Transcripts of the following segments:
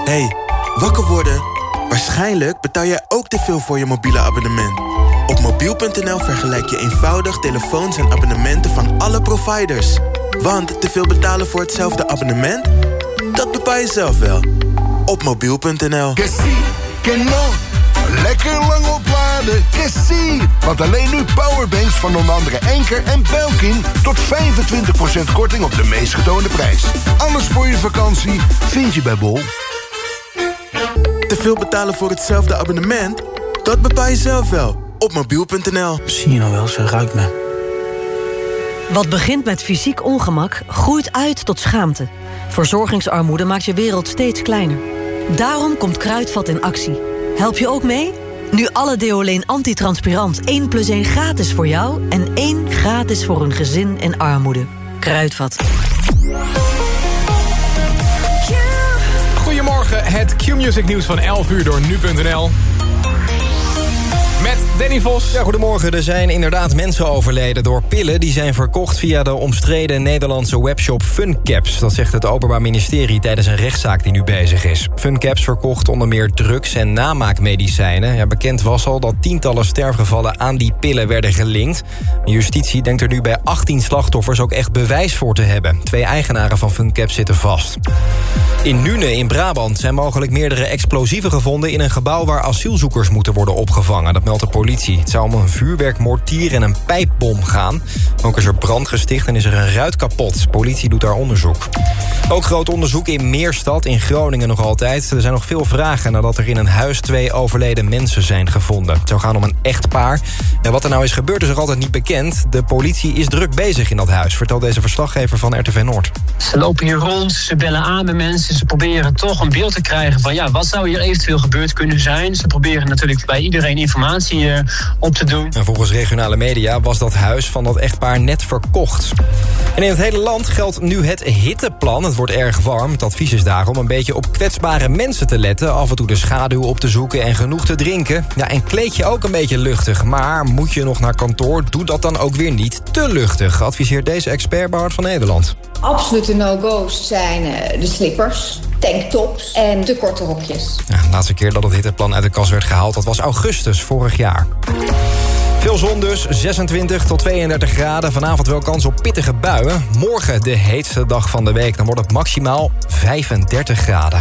Hey, wakker worden? Waarschijnlijk betaal jij ook te veel voor je mobiele abonnement. Op mobiel.nl vergelijk je eenvoudig telefoons en abonnementen van alle providers. Want te veel betalen voor hetzelfde abonnement? Dat bepaal je zelf wel. Op mobiel.nl. Lekker lang opladen, Kessie. Want alleen nu powerbanks van onder andere Enker en Belkin... tot 25% korting op de meest getoonde prijs. Alles voor je vakantie vind je bij Bol. Te veel betalen voor hetzelfde abonnement? Dat bepaal je zelf wel. Op mobiel.nl. Zie je nou wel, ze ruikt me. Wat begint met fysiek ongemak, groeit uit tot schaamte. Verzorgingsarmoede maakt je wereld steeds kleiner. Daarom komt Kruidvat in actie. Help je ook mee? Nu alle Deoleen antitranspirant 1+1 gratis voor jou... en 1 gratis voor een gezin in armoede. Kruidvat. Goedemorgen, het Q-Music nieuws van 11 uur door nu.nl. Met Danny Vos. Ja, goedemorgen. Er zijn inderdaad mensen overleden door pillen... die zijn verkocht via de omstreden Nederlandse webshop FunCaps. Dat zegt het Openbaar Ministerie tijdens een rechtszaak die nu bezig is. FunCaps verkocht onder meer drugs en namaakmedicijnen. Ja, bekend was al dat tientallen sterfgevallen aan die pillen werden gelinkt. Justitie denkt er nu bij 18 slachtoffers ook echt bewijs voor te hebben. 2 eigenaren van FunCaps zitten vast. In Nune in Brabant zijn mogelijk meerdere explosieven gevonden... in een gebouw waar asielzoekers moeten worden opgevangen. Dat meldt de politie. Het zou om een vuurwerkmortier en een pijpbom gaan. Ook is er brand gesticht en is er een ruit kapot. Politie doet daar onderzoek. Ook groot onderzoek in Meerstad in Groningen nog altijd. Er zijn nog veel vragen nadat er in een huis 2 overleden mensen zijn gevonden. Het zou gaan om een echtpaar. En wat er nou is gebeurd is nog altijd niet bekend. De politie is druk bezig in dat huis, vertelt deze verslaggever van RTV Noord. Ze lopen hier rond, ze bellen aan met mensen. Ze proberen toch een beeld te krijgen van wat zou hier eventueel gebeurd kunnen zijn. Ze proberen natuurlijk bij iedereen informatie op te doen. En volgens regionale media was dat huis van dat echtpaar net verkocht. En in het hele land geldt nu het hitteplan. Het wordt erg warm. Het advies is daarom een beetje op kwetsbare mensen te letten. Af en toe de schaduw op te zoeken en genoeg te drinken. Ja, en kleed je ook een beetje luchtig. Maar moet je nog naar kantoor, doe dat dan ook weer niet te luchtig. Adviseert deze expert bij Hart van Nederland. Absolute no-go's zijn de slippers, tanktops en de korte rokjes. Ja, de laatste keer dat het hitteplan uit de kast werd gehaald, dat was augustus vorig jaar. Veel zon dus, 26 tot 32 graden. Vanavond wel kans op pittige buien. Morgen de heetste dag van de week. Dan wordt het maximaal 35 graden.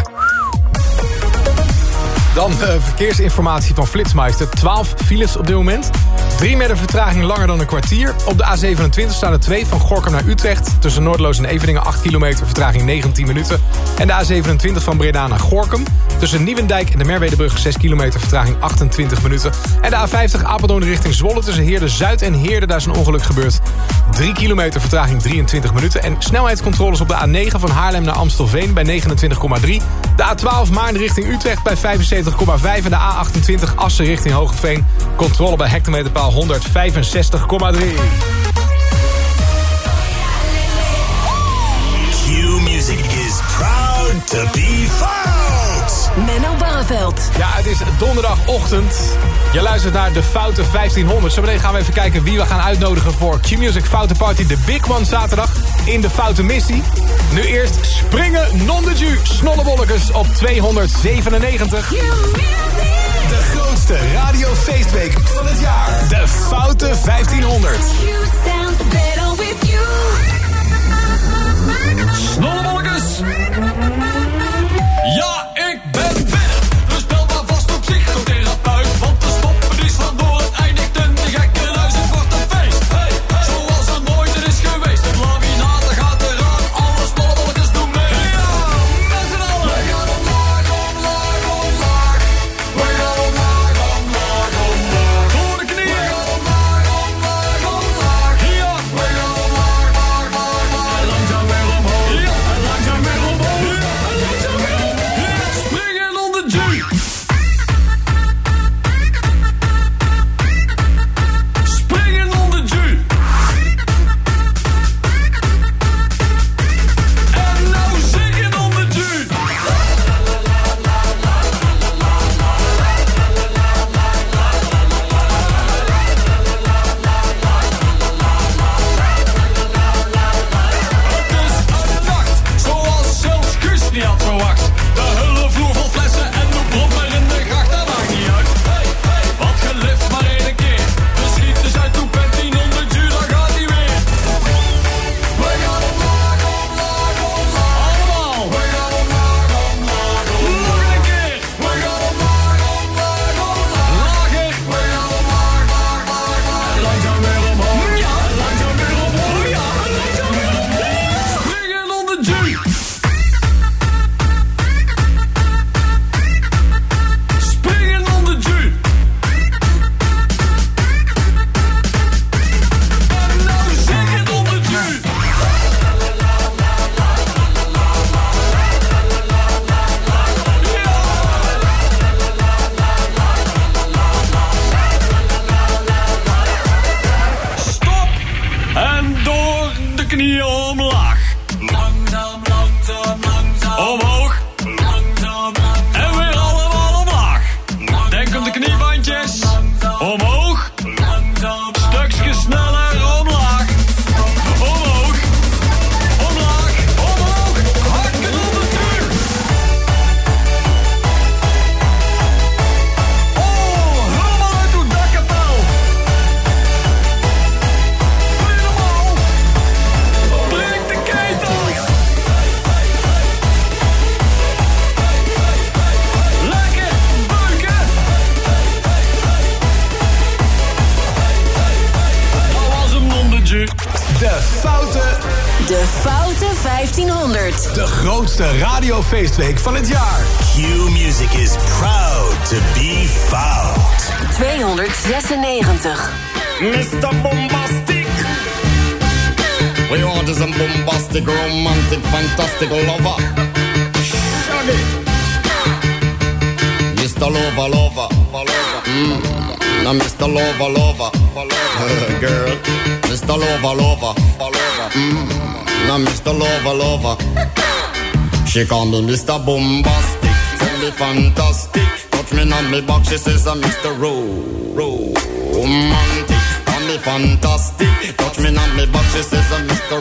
Dan verkeersinformatie van Flitsmeister. 12 files op dit moment. 3 met een vertraging langer dan een kwartier. Op de A27 staan er 2 van Gorinchem naar Utrecht. Tussen Noordloos en Eveningen 8 kilometer, vertraging 19 minuten. En de A27 van Breda naar Gorinchem. Tussen Nieuwendijk en de Merwedebrug 6 kilometer, vertraging 28 minuten. En de A50 Apeldoorn richting Zwolle tussen Heerde-Zuid en Heerde. Daar is een ongeluk gebeurd. 3 kilometer, vertraging 23 minuten. En snelheidscontroles op de A9 van Haarlem naar Amstelveen bij 29,3. De A12 Maarn richting Utrecht bij 75,5. En de A28 Assen richting Hoogeveen. Controle bij hectometerpaal 165,3. Q-Music is proud to be fout. Menno Barreveld. Ja, het is donderdagochtend. Je luistert naar de Foute 1500. Zometeen gaan we even kijken wie we gaan uitnodigen voor Q-Music Foute Party. De Big One zaterdag in de Foute Missie. Nu eerst springen non de jus. Snollebollekes op 297. De grootste radiofeestweek van het jaar. De Foute 1500. Snollebollekes. Ja, ik ben binnen. Dus bel maar vast op psychotherapeut. Want de stoppen is vandoor. Het eindigt in de gekkenhuis. Het wordt een feest. Hey, hey. Zoals het nooit er is geweest. Het laminaat gaat eraan. Alle snollebollekes doen mee. Ja, met z'n allen. We gaan omlaag, omlaag, omlaag. We gaan omlaag, omlaag, omlaag. Voor de knieën. We gaan omlaag, omlaag, omlaag. Ja, we gaan omlaag, omlaag, omlaag. En langzaam weer omhoog. Ja, en langzaam weer omhoog. Ja. grootste radiofeestweek van het jaar. Q-Music is proud to be fout. 296. Mr. Bombastic. We want is a bombastic, romantic, fantastic lover. Shaggy. Mr. Lover. Now Mr. Lover. Girl. Mr. Lover. Now Mr. Lover. She call me Mr. Bombastic. Tell me fantastic. Touch me on me back, she says I'm Mr. Romantic. Call me fantastic. Touch me on me back, she says I'm Mr.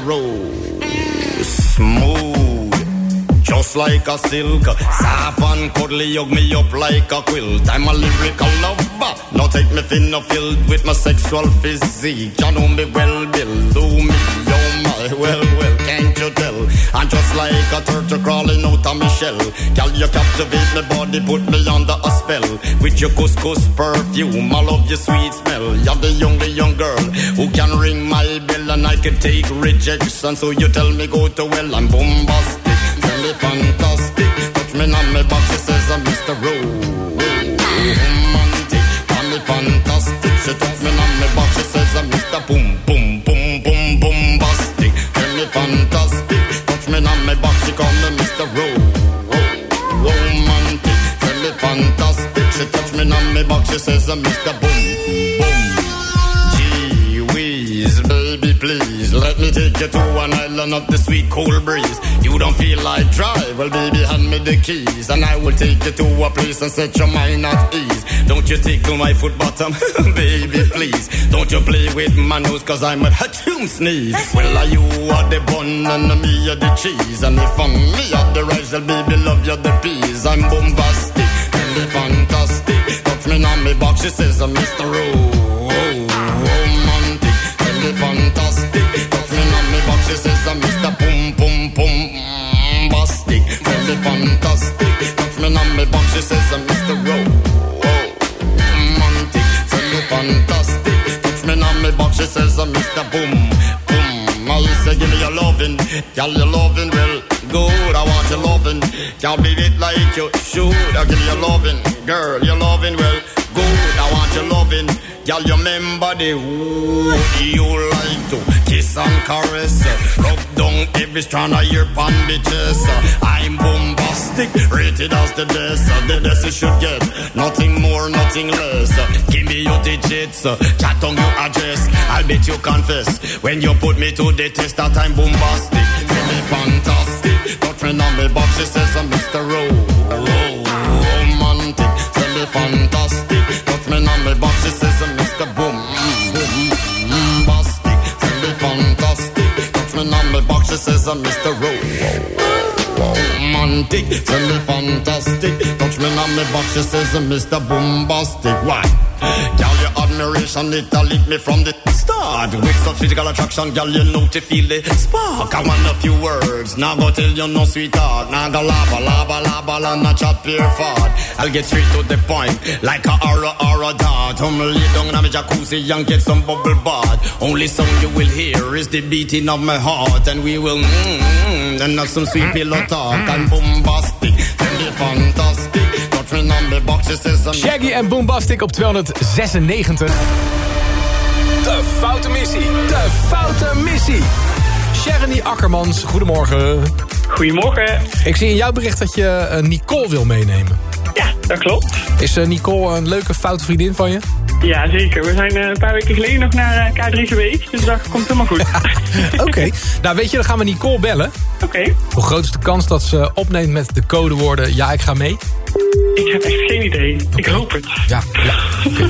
Smooth. Just like a silk, soft and cuddly, hug me up like a quilt. I'm a lyrical lover, now take me thin or filled with my sexual physique. You know me well, Bill, do me, oh my, well, can't you tell? I'm just like a turtle crawling out of my shell. Girl, you captivate my body, put me under a spell. With your couscous perfume, I love your sweet smell. You're the young girl who can ring my bell, and I can take rejection. So you tell me go to well, I'm bombastic. Tell me fantastic. Touch me on my back, she says I'm Mr. Romantic. Tell me fantastic. She touch me on my back, she says I'm Mr. Bombastic. Tell me fantastic. Touch me on my back, she call me Mr. Romantic. Tell me fantastic. She touch me on my back, she says I'm Mr. Gee whiz, baby please, let me take you to an island of the sweet cool breeze. You don't feel like drive, well baby hand me the keys, and I will take you to a place and set your mind at ease. Don't you tickle my foot bottom, baby please. Don't you play with my nose, cause I'm a hatchoon sneeze. Well you are the bun and me are the cheese, and if I'm me are the rice, well baby love you the peas. I'm bombastic, tell me fantastic. Touch me on me box, she says I'm Mr. Romantic. Tell me fantastic. Touch me on me box, she says I'm Mr. Bombastic. Tell me fantastic. Touch me on me box, she says I'm Mr. Romantic. Tell me fantastic. Touch me on me box, she says I'm Mr. Boom. I say give me your lovin', girl your lovin' well good. I want your lovin', can't beat it like you should. I give you your lovin', girl your lovin' well good. I want your lovin', girl you remember the wood you like to kiss and caress. Rub down every strand of your bandages. I'm bombastic, rated as the best you should get. Nothing more, nothing less. Give me your digits, chat on your address. I'll bet you confess when you put me to the test that I'm bombastic. Tell me fantastic. Touch me on me box, she says I'm Mr. Romantic. Tell me fantastic. Touch me on me box, she says I'm Mr. Bombastic. Tell me fantastic. Touch me on me box, she says I'm Mr. Romantic. Tell me fantastic. Touch me on me box, she says I'm Mr. Bombastic. Why? Girl, your admiration, it'll lead me from the start. With some physical attraction, girl, you know to feel the spark. I want a few words, now go tell you no sweetheart. Now go lava, and chat pure fart. I'll get straight to the point, like a aura dart. Lay down in my jacuzzi and get some bubble bath. Only sound you will hear is the beating of my heart. And we will and have some sweet pillow talk. And bombastic, and be fantastic. Touch me on the box, she says I'm Shaggy en Bombastic op 296. De foute missie. Sherry Akkermans, goedemorgen. Goedemorgen. Ik zie in jouw bericht dat je Nicole wil meenemen. Ja, dat klopt. Is Nicole een leuke foute vriendin van je? Ja, zeker. We zijn een paar weken geleden nog naar K3 geweest, dus dat komt helemaal goed. Oké. Nou weet je, dan gaan we Nicole bellen. Oké. Hoe groot is de kans dat ze opneemt met de codewoorden ja, ik ga mee? Ik heb echt geen idee. Okay. Ik hoop het. Ja. Okay.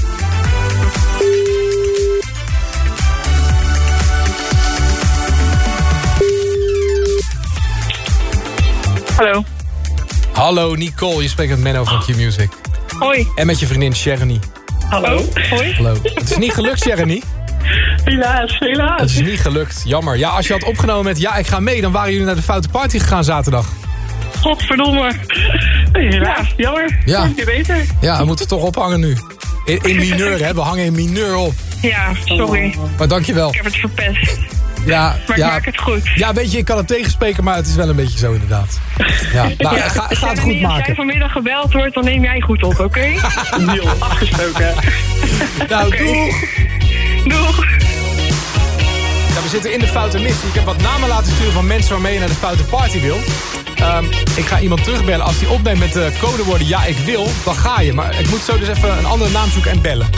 Hallo. Hallo Nicole, je spreekt met Menno van Q-Music. Hoi. En met je vriendin Sherry. Hallo. Hoi. Hallo. Het is niet gelukt, Sherry. Helaas. Het is niet gelukt, jammer. Ja, als je had opgenomen met ja, ik ga mee, dan waren jullie naar de foute party gegaan zaterdag. Godverdomme. Helaas, jammer. Ja. Komt je beter. Ja, we moeten toch ophangen nu. In mineur, hè? We hangen in mineur op. Ja, sorry. Maar dankjewel. Ik heb het verpest. Maar ik maak het goed. Ja, weet je, ik kan het tegenspreken, maar het is wel een beetje zo inderdaad. Ja, nou, ga het goed maken. Als jij vanmiddag gebeld wordt, dan neem jij goed op, oké? Deal, afgestoken. Nou, okay. Doeg. Ja, we zitten in de foute missie. Ik heb wat namen laten sturen van mensen waarmee je naar de foute party wil. Ik ga iemand terugbellen. Als die opneemt met de codewoorden ja, ik wil, dan ga je. Maar ik moet zo dus even een andere naam zoeken en bellen.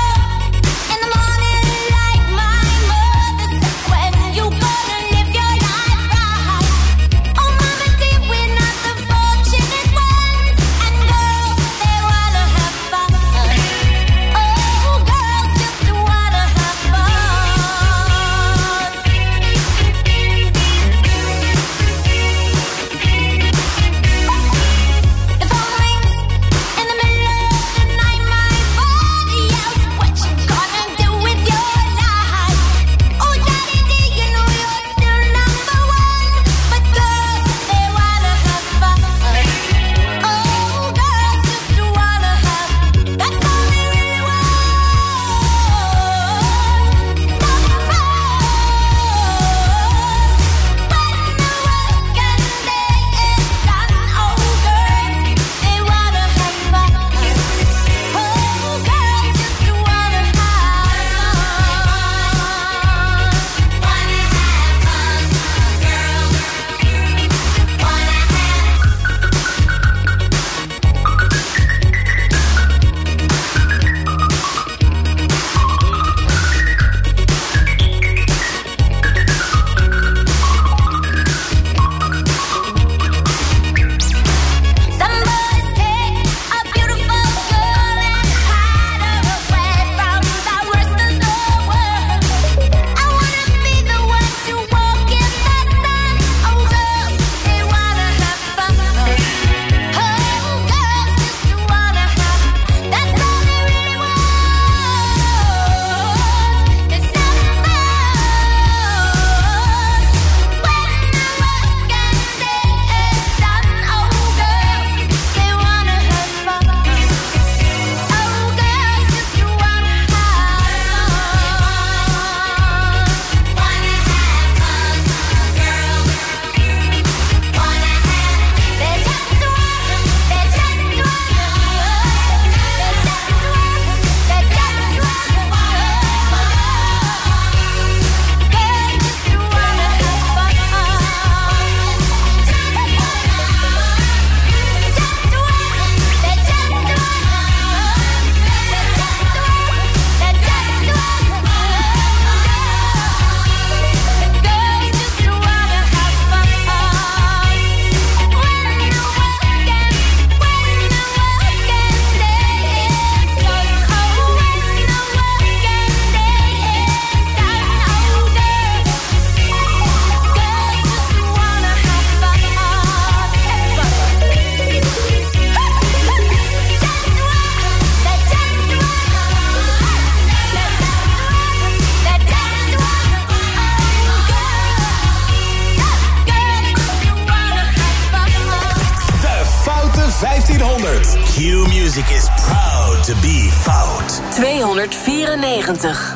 Q-Music is proud to be fout. 294.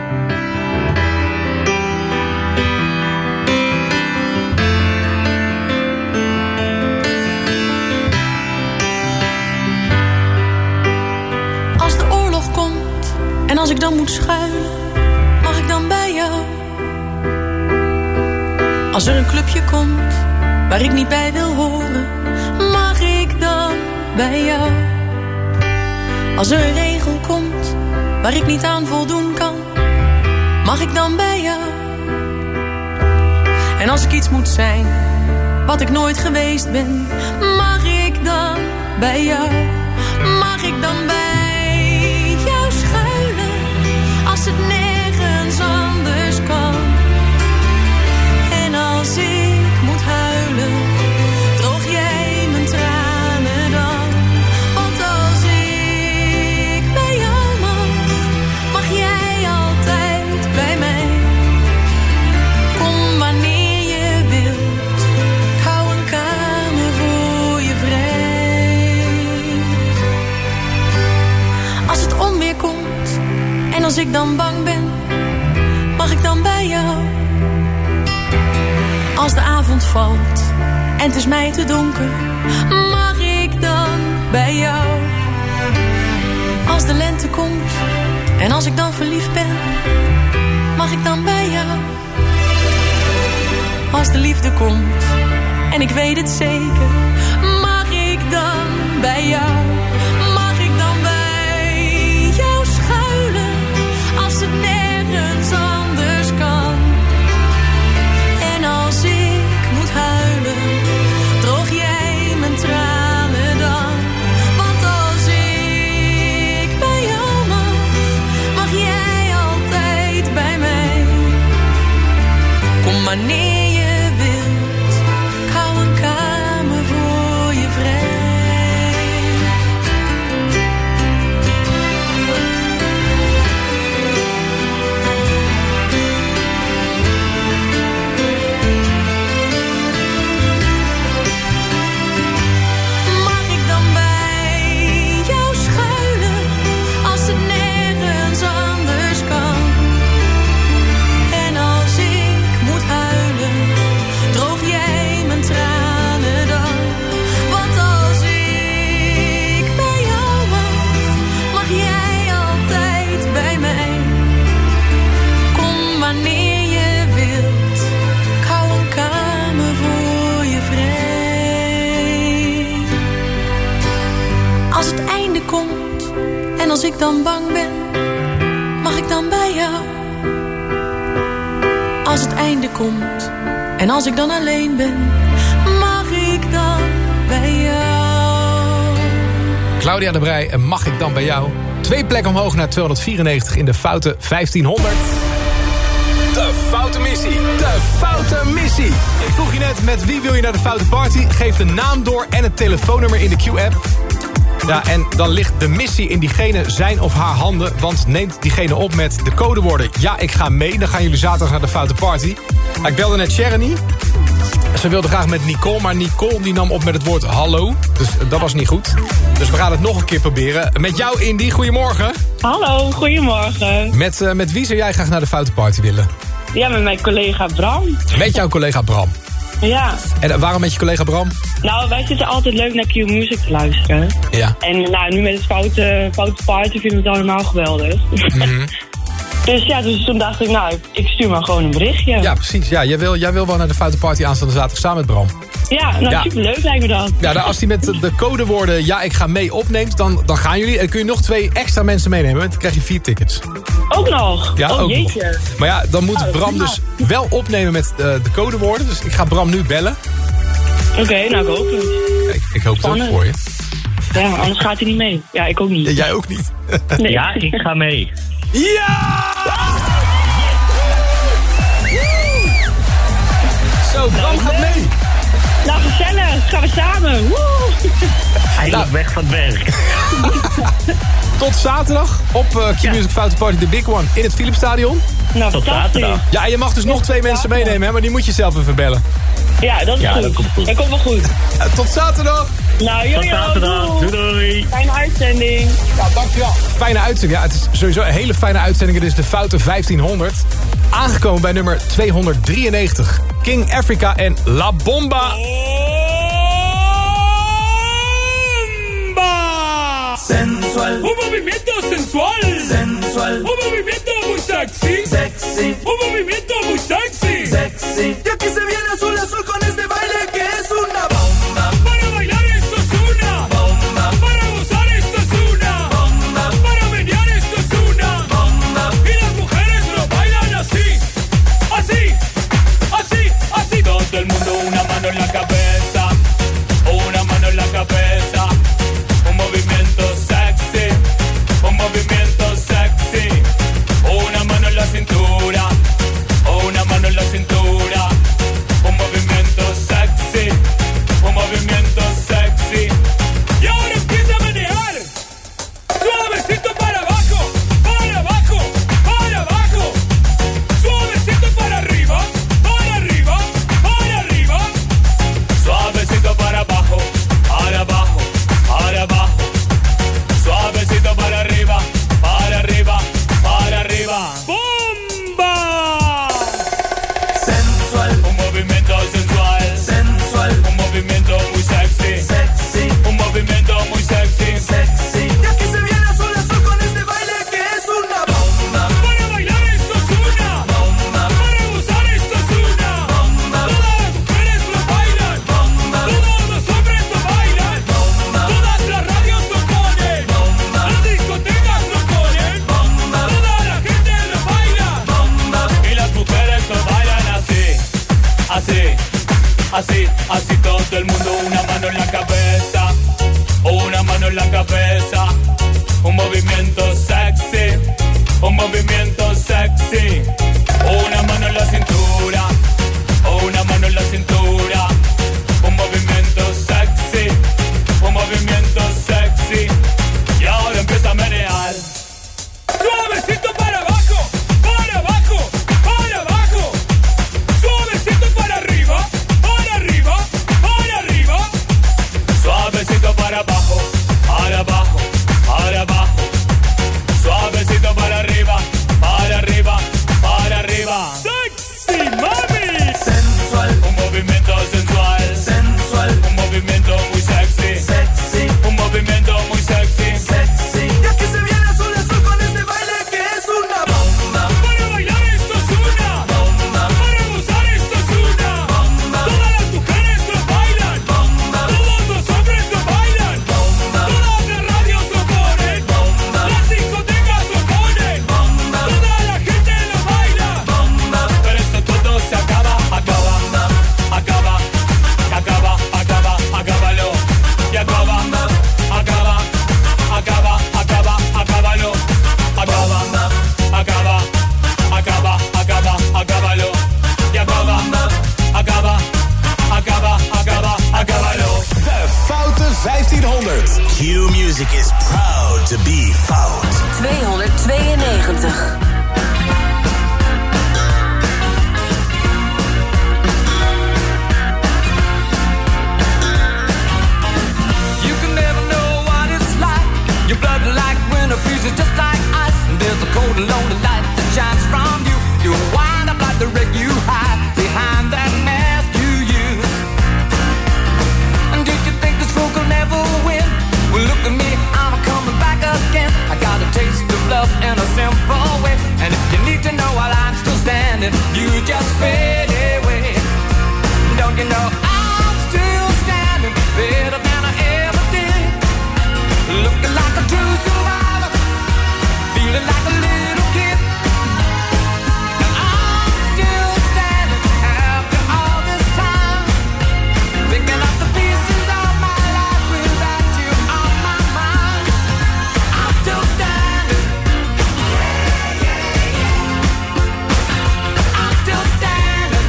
Als de oorlog komt en als ik dan moet schuilen, mag ik dan bij jou? Als er een clubje komt waar ik niet bij wil horen, mag ik dan bij jou? Als er een regel komt waar ik niet aan voldoen kan, mag ik dan bij jou? En als ik iets moet zijn wat ik nooit geweest ben, mag ik dan bij jou? Mag ik dan bij jou schuilen als het nergens anders kan? En als ik moet huilen, droog jij mijn tranen dan? Want als ik bij jou mag jij altijd bij mij. Kom wanneer je wilt, ik hou een kamer voor je vrij. Als het onweer komt en als ik dan bang ben, mag ik dan bij jou? avond valt en het is mij te donker, mag ik dan bij jou? Als de lente komt en als ik dan verliefd ben, mag ik dan bij jou? Als de liefde komt en ik weet het zeker, mag ik dan bij jou? Mag ik dan bij jou schuilen als het nergens anders kan? En als ik moet huilen, droog jij mijn tranen dan? Want als ik bij jou mag jij altijd bij mij. Kom wanneer als ik dan bang ben, mag ik dan bij jou? Als het einde komt en als ik dan alleen ben, mag ik dan bij jou? Claudia de Breij en mag ik dan bij jou? 2 plekken omhoog naar 294 in de foute 1500. De foute missie. De foute missie. Ik vroeg je net, met wie wil je naar de foute party? Geef de naam door en het telefoonnummer in de Q-app. Ja, en dan ligt de missie in diegene zijn of haar handen. Want neemt diegene op met de codewoorden ja, ik ga mee. Dan gaan jullie zaterdag naar de foute party. Ik belde net Sharony. Ze wilde graag met Nicole, maar Nicole die nam op met het woord hallo. Dus dat was niet goed. Dus we gaan het nog een keer proberen. Met jou, Indy, goedemorgen. Hallo, goedemorgen. Met wie zou jij graag naar de foute party willen? Ja, met mijn collega Bram. Met jouw collega Bram? Ja. En waarom met je collega Bram? Nou, wij zitten altijd leuk naar Q-Music te luisteren. Ja. En nou, nu met het foute party vinden we het allemaal geweldig. Mm-hmm. Dus toen dacht ik, nou, ik stuur maar gewoon een berichtje. Ja, precies. Ja, jij wil wel naar de foute party aanstaande zaterdag samen met Bram. Ja, nou, ja. Superleuk lijkt me dat. Ja, als hij met de codewoorden ja, ik ga mee opneemt, dan gaan jullie. En kun je nog 2 extra mensen meenemen. Dan krijg je 4 tickets. Ook nog? Ja, ook jeetje. Nog. Maar ja, dan moet Bram dus wel opnemen met de codewoorden. Dus ik ga Bram nu bellen. Oké, nou, ik hoop het. Ik hoop het ook voor je. Ja, anders gaat hij niet mee. Ja, ik ook niet. Ja, jij ook niet. Nee. Ja, ik ga mee. Ja! Zo, Bram gaat mee. Nou, gezellig. Gaan we samen. Woe! Eindelijk weg van het werk. Tot zaterdag op Q-Music Foute Party, de big one, in het Philipsstadion. Nou, tot zaterdag. Ja, je mag dus nog 2 mensen meenemen, hè, maar die moet je zelf even bellen. Ja, dat is goed. Dat komt wel goed. Ja, tot zaterdag. Nou, jojo. Tot zaterdag. Doei, doei. Fijne uitzending. Ja, dankjewel. Fijne uitzending. Ja, het is sowieso een hele fijne uitzending. Het is de foute 1500. Aangekomen bij nummer 293. King Africa en La Bomba. Sensual. Un movimiento sensual. Sensual. Un movimiento muy sexy. Sexy. Un movimiento muy sexy. Sexy. Y aquí se viene azul azul con este baile que es una bomba. Para bailar esto es una bomba. Para gozar esto es una bomba. Para menear esto es una bomba. Y las mujeres lo bailan así. Así. Así. Así. Todo el mundo una mano en la cabeza. Una mano en la cabeza. Un movimiento sexy, un movimiento sexy. Una mano en la cintura, una mano en la cintura. así, así todo el mundo, una mano en la cabeza, una mano en la cabeza, un movimiento sexy, un movimiento sexy, una mano en la cintura, una mano en la cintura, un movimiento sexy, un movimiento sexy, y ahora empieza a menear, suavecito para abajo, para abajo, para abajo, suavecito para arriba, para arriba, para arriba, suavecito para abajo, para abajo, para abajo, suavecito para arriba, para arriba, para arriba. Sexy mami, sensual, un movimiento sensual, sensual, un movimiento muy sexy, sexy, un movimiento muy sexy, sexy. Y aquí se viene azul azul con este baile que es una bomba. Para bailar esto es una bomba, para gozar esto es una bomba. Todas las mujeres lo bailan, bomba. Todos los hombres lo bailan, bomba. Todas las radios lo ponen, bomba. Las discotecas lo ponen, bomba. Toda la gente lo baila, bomba. Pero esto todo se acaba, acaba, acaba, acaba, acaba, acábalo. Y acaba, acaba, acaba, acaba, acábalo. Acaba, acaba, acaba, acaba, acábalo. Y acaba, acaba, acaba, acaba, acábalo. De Foute 1500. Q Music is proud to be fout. 292. You can never know what it's like. Your blood like winter freezes just like ice. And there's a cold and lonely light that shines from you. You wind up like the wreck you hide behind that mask you use. And did you think this fool could never win? Well, look at me, I'm coming back again. I got a taste of love in a simple way. And if you need to know while I'm still standing, you just fade away. Don't you know I'm still standing better than I ever did? Looking like a true survivor, feeling like a little kid. And I'm still standing after all this time, picking up the pieces of my life without you on my mind. I'm still standing. I'm still standing.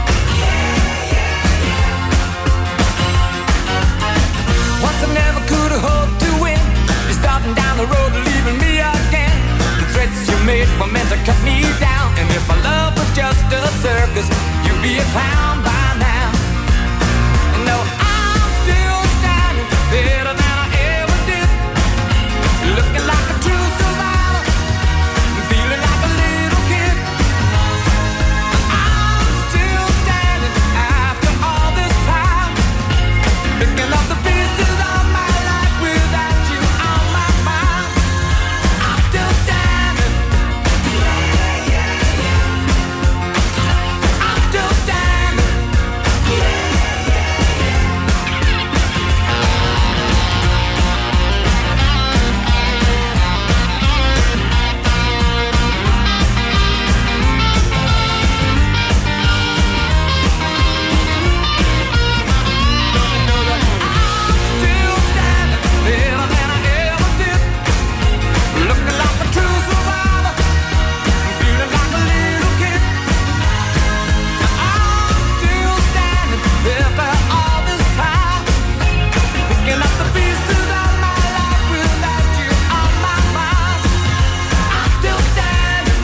Once I never could have hoped to win. You're starting down the road and leaving me again. The threats you made were meant to cut me down. And if my love was just a circus, you'd be a clown by now. And no, I'm still standing better than I ever did. Looking like a true survivor, feeling like a little kid. I'm still standing after all this time, picking up the pieces of my life without you on my mind. I'm still standing. I'm still standing. Still standing better than I ever did. Looking like a true survivor, feeling like a little kid. I'm still standing after all this time, picking up the pieces of my life without you on my mind. I'm still standing.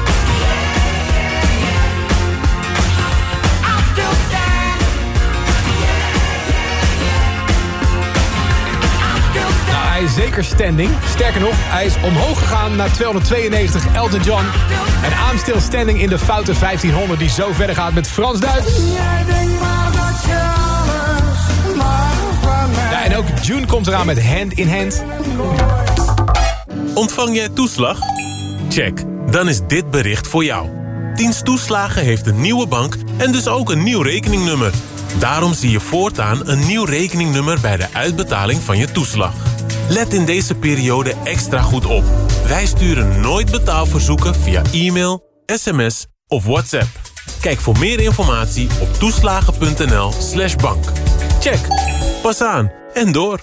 I'm still standing. Nou, hij is zeker standing. Sterker nog, hij is omhoog gegaan naar 292, Elton John. En I'm still standing in de Foute 1500 die zo verder gaat met Frans-Duits. Ja, en ook June komt eraan met Hand in Hand. Ontvang jij toeslag? Check, dan is dit bericht voor jou. Dienst Toeslagen heeft een nieuwe bank en dus ook een nieuw rekeningnummer. Daarom zie je voortaan een nieuw rekeningnummer bij de uitbetaling van je toeslag. Let in deze periode extra goed op. Wij sturen nooit betaalverzoeken via e-mail, sms of WhatsApp. Kijk voor meer informatie op toeslagen.nl/bank. Check. Pas aan en door.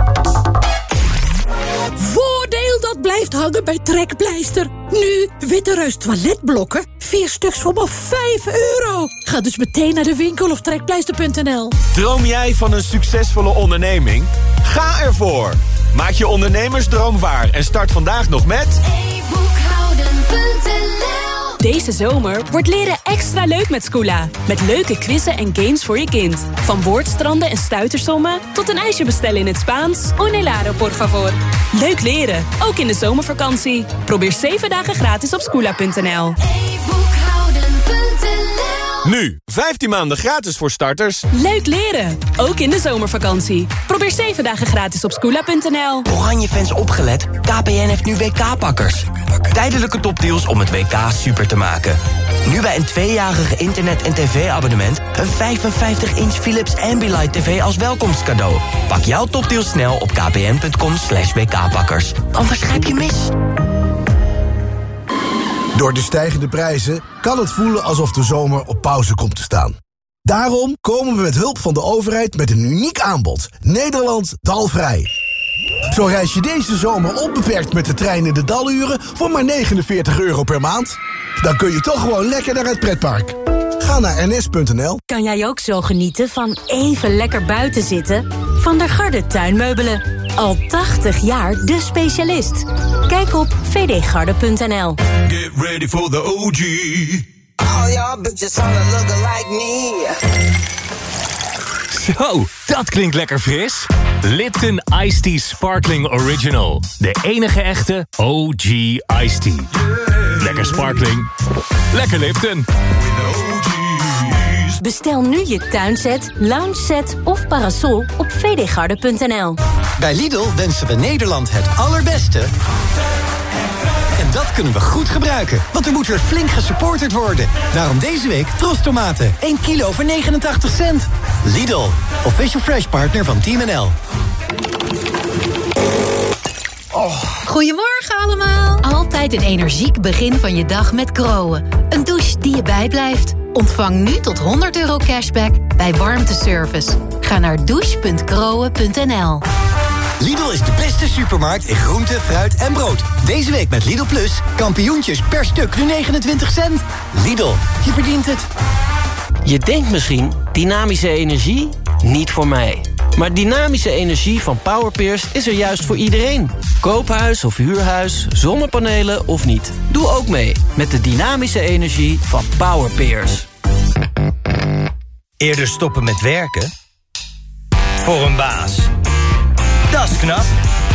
Voordeel dat blijft hangen bij Trekpleister. Nu Witte Reus toiletblokken. 4 stuks voor maar €5. Ga dus meteen naar de winkel of trekpleister.nl. Droom jij van een succesvolle onderneming? Ga ervoor! Maak je ondernemersdroom waar en start vandaag nog met... Deze zomer wordt leren extra leuk met Scoola. Met leuke quizzen en games voor je kind. Van woordstranden en stuitersommen tot een ijsje bestellen in het Spaans. Un helado, por favor. Leuk leren, ook in de zomervakantie. Probeer 7 dagen gratis op Scoola.nl. Nu, 15 maanden gratis voor starters. Leuk leren, ook in de zomervakantie. Probeer 7 dagen gratis op Scoola.nl. Oranje-fans opgelet, KPN heeft nu WK-pakkers. Tijdelijke topdeals om het WK super te maken. Nu bij een 2-jarige internet- en tv-abonnement... een 55-inch Philips Ambilight TV als welkomstcadeau. Pak jouw topdeals snel op kpn.com/WK-pakkers. Anders grijp je mis. Door de stijgende prijzen kan het voelen alsof de zomer op pauze komt te staan. Daarom komen we met hulp van de overheid met een uniek aanbod. Nederland dalvrij. Zo reis je deze zomer onbeperkt met de trein in de daluren voor maar €49 per maand. Dan kun je toch gewoon lekker naar het pretpark. Ga naar ns.nl. Kan jij ook zo genieten van even lekker buiten zitten? Van der Garde tuinmeubelen. Al 80 jaar de specialist. Kijk op vdgarde.nl. Get ready for the OG. All y'all bitches wanna look like me. Zo, dat klinkt lekker fris. Lipton Iced Tea Sparkling Original. De enige echte OG Iced Tea. Lekker sparkling. Lekker Lipton. Bestel nu je tuinset, loungeset of parasol op vdgarde.nl. Bij Lidl wensen we Nederland het allerbeste. En dat kunnen we goed gebruiken, want er moet weer flink gesupporterd worden. Daarom deze week Tros tomaten, 1 kilo voor 89 cent. Lidl, official fresh partner van Team NL. Goedemorgen allemaal. Altijd een energiek begin van je dag met Groen. Een douche die je bijblijft. Ontvang nu tot €100 cashback bij warmteservice. Ga naar douche.groen.nl. Lidl is de beste supermarkt in groente, fruit en brood. Deze week met Lidl Plus. Kampioentjes per stuk nu 29 cent. Lidl, je verdient het. Je denkt misschien, dynamische energie? Niet voor mij. Maar dynamische energie van Powerpeers is er juist voor iedereen. Koophuis of huurhuis, zonnepanelen of niet. Doe ook mee met de dynamische energie van Powerpeers. Eerder stoppen met werken? Voor een baas. Dat is knap.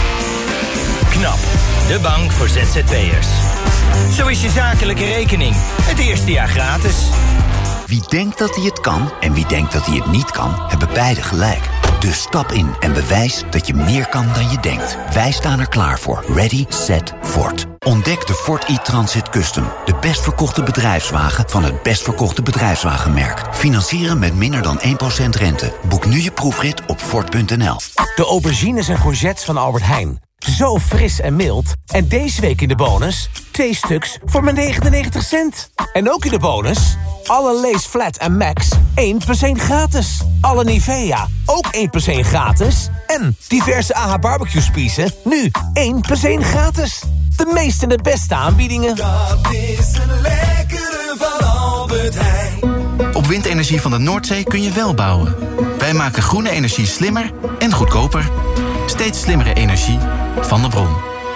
KNAP, de bank voor ZZP'ers. Zo is je zakelijke rekening het eerste jaar gratis. Wie denkt dat hij het kan en wie denkt dat hij het niet kan, hebben beide gelijk. Dus stap in en bewijs dat je meer kan dan je denkt. Wij staan er klaar voor. Ready, set, Ford. Ontdek de Ford e-Transit Custom. De best verkochte bedrijfswagen van het best verkochte bedrijfswagenmerk. Financieren met minder dan 1% rente. Boek nu je proefrit op Ford.nl. De aubergines en courgettes van Albert Heijn. Zo fris en mild. En deze week in de bonus 2 stuks voor maar 99 cent. En ook in de bonus alle Lay's Flat en Max 1+1 gratis. Alle Nivea ook 1+1 gratis. En diverse AH barbecue spiezen nu 1+1 gratis. De meeste en de beste aanbiedingen. Dat is een lekkere van Albert Heijn. Op windenergie van de Noordzee kun je wel bouwen. Wij maken groene energie slimmer en goedkoper. Steeds slimmere energie van de bron.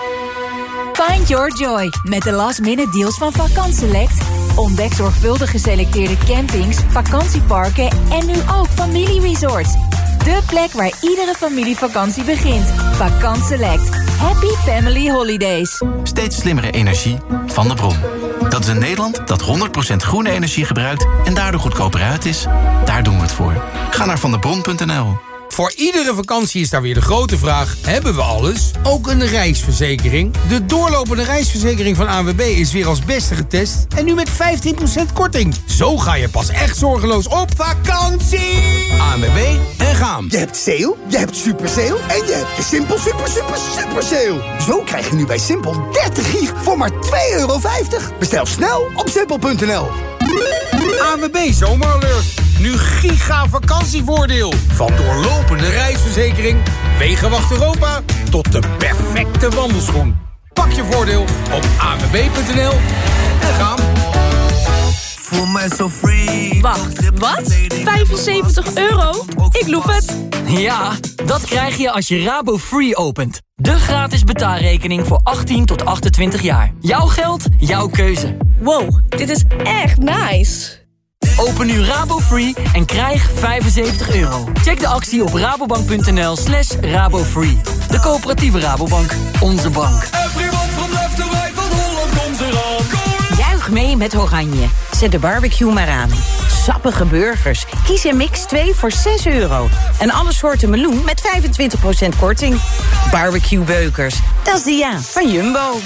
Find your joy met de last minute deals van Vakantselect. Ontdek zorgvuldig geselecteerde campings, vakantieparken en nu ook familieresorts. De plek waar iedere familievakantie begint. Vakantselect. Happy Family Holidays. Steeds slimmere energie van de bron. Dat is een Nederland dat 100% groene energie gebruikt en daardoor goedkoper uit is. Daar doen we het voor. Ga naar vandebron.nl. Voor iedere vakantie is daar weer de grote vraag: hebben we alles? Ook een reisverzekering? De doorlopende reisverzekering van ANWB is weer als beste getest en nu met 15% korting. Zo ga je pas echt zorgeloos op vakantie! ANWB en gaan. Je hebt sale, je hebt super sale en je hebt de Simpel super sale. Zo krijg je nu bij Simpel 30 gig voor maar €2,50. Bestel snel op simpel.nl. ANWB Zomeralert. Nu giga vakantievoordeel. Van doorlopende reisverzekering, Wegenwacht Europa tot de perfecte wandelschoen. Pak je voordeel op anwb.nl en gaan. Voel mij zo free. Wacht, wat? €75? Ik loef het. Ja, dat krijg je als je Rabo Free opent. De gratis betaalrekening voor 18 tot 28 jaar. Jouw geld, jouw keuze. Wow, dit is echt nice. Open nu Rabo Free en krijg €75. Check de actie op rabobank.nl/rabofree. De coöperatieve Rabobank. Onze bank. Everyone from left to right, van Holland komt eraan. Juich mee met Oranje. Zet de barbecue maar aan. Sappige burgers. Kies een mix 2 voor €6. En alle soorten meloen met 25% korting. Barbecue beukers. Dat is de ja van Jumbo.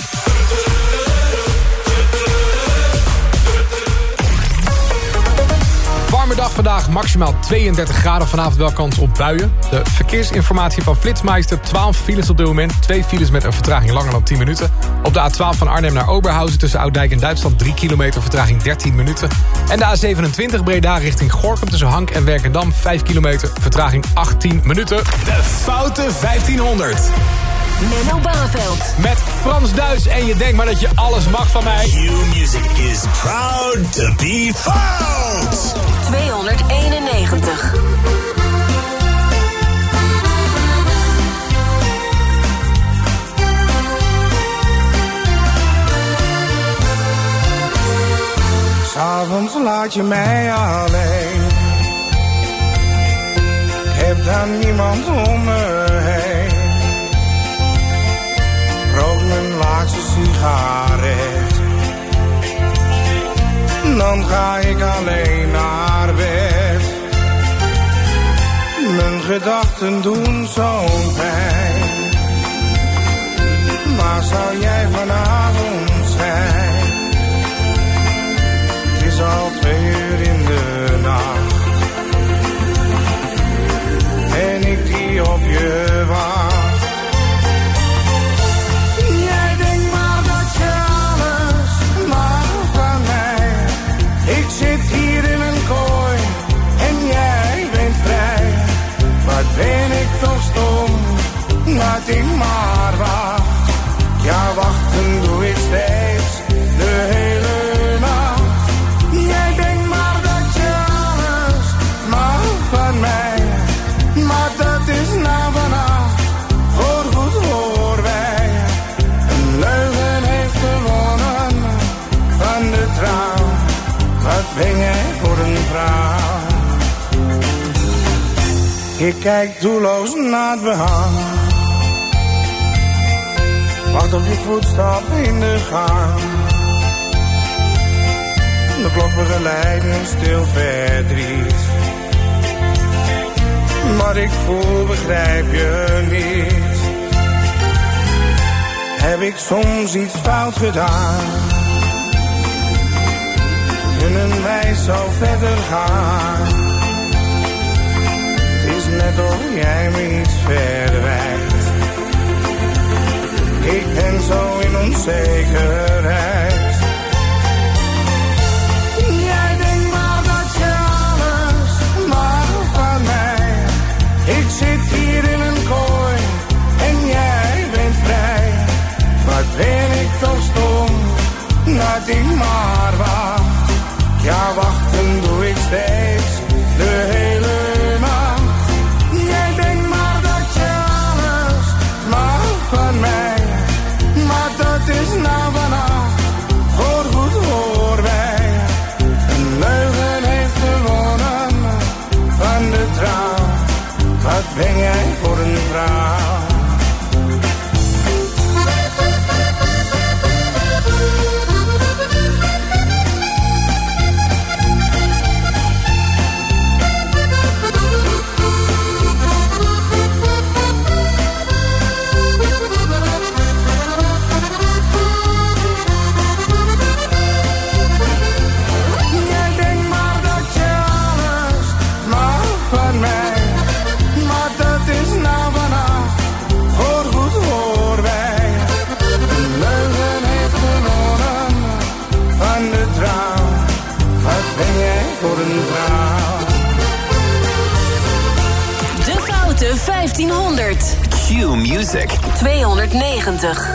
Warme dag vandaag, maximaal 32 graden. Vanavond wel kans op buien. De verkeersinformatie van Flitsmeister. 12 files op dit moment. 2 files met een vertraging langer dan 10 minuten. Op de A12 van Arnhem naar Oberhausen tussen Oudijk en Duitsland 3 kilometer, vertraging 13 minuten. En de A27 Breda richting Gorinchem tussen Hank en Werkendam 5 kilometer, vertraging 18 minuten. De Foute 1500. Menno Barreveld. Met Frans Duits en je denkt maar dat je alles mag van mij. Q-Music is proud to be fout. 291. S'avonds laat je mij alleen. Ik heb dan niemand om me heen. Rook mijn laatste sigaret. Dan ga ik alleen naar bed. Mijn gedachten doen zo'n pijn. Waar zou jij vanavond zijn? Het is al 2 uur in de nacht. En ik die op je wacht. Ik zit hier in een kooi en jij bent vrij. Wat ben ik toch stom, dat ik maar wacht. Ja, wachten doe ik steeds de hele nacht. Jij denkt maar dat je alles mag van mij. Maar dat is nou vannacht voorgoed hoor wij. Een leugen heeft gewonnen van de trouw. Wat ben jij voor een vrouw? Ik kijk doelloos naar het behang. Wacht op je voetstap in de gang. De klok begeleidt een stil verdriet. Wat ik voel begrijp je niet. Heb ik soms iets fout gedaan? Kunnen wij zo verder gaan? Het is net of jij me iets verwijt. Ik ben zo in onzekerheid. Jij denkt maar dat je alles mag van mij. Ik zit hier in een kooi en jij bent vrij. Wat ben ik toch stom, dat ik maar wacht. Ja, wachten doe ik steeds de hele nacht. Jij denkt maar dat je alles mag van mij. Maar dat is nou vannacht voorgoed hoor wij. Een leugen heeft gewonnen van de trouw. Wat ben jij voor een vrouw? 200. Q Music. 290.